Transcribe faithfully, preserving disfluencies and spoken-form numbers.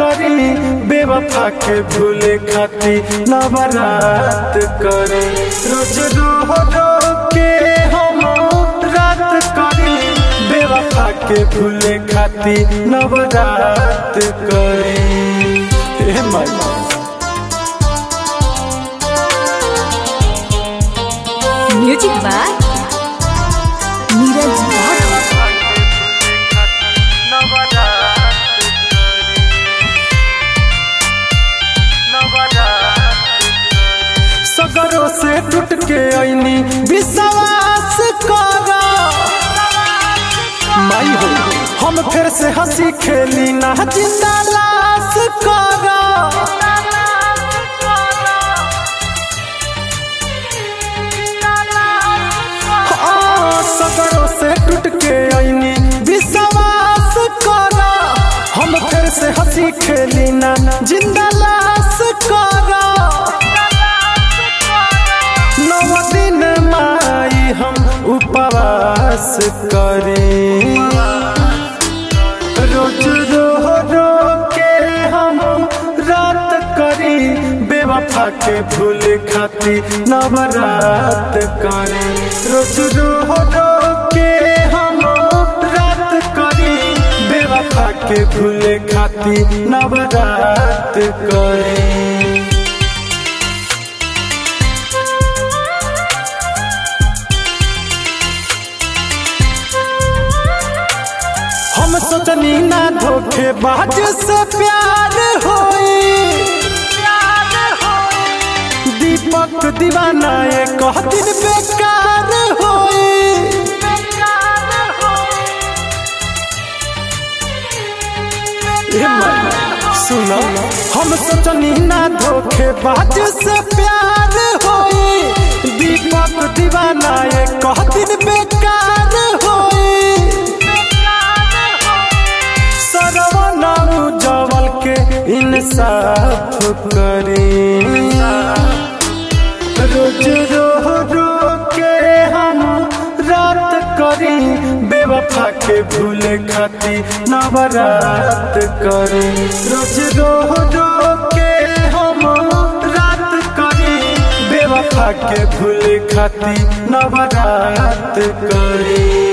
करी बेवफा के भूले खाती नवरात करी रोज रो रो के हम रात करी बेवफा के भूले खाती नवरात करी। हे माई म्यूजिक बाय नीरज सगरों से टूट के आईनी विश्वास करा माई हो हम फिर से हंसी खेली ना जिंदा लाश करा सगरों से टूट के आईनी विश्वास करा हम फिर से हंसी खेली ना जिंदा लाश करा नौ दिन माई हम उपवास करें रोज रो रो के हम रात करी बेवफा के भूल खाती नवरात करी रोज रो रो के हम रात करी बेवफा के भूल खाती नवरात करी। हम सोचनी ना धोखेबाज से प्यार होई दीपक दीवाना ये कह दिन बेकार होई सुनो हम सोचनी ना धोखेबाज से प्यार होई दीपक दीवाना ये कह दिन बेकार होई जवल के इंसाफ करें रोज रो रो के हम रात करी बेवफा के भूले खाती नवरात करी रोज रो रो के हम रात करी बेवफा के भूले खाती नवरात करी।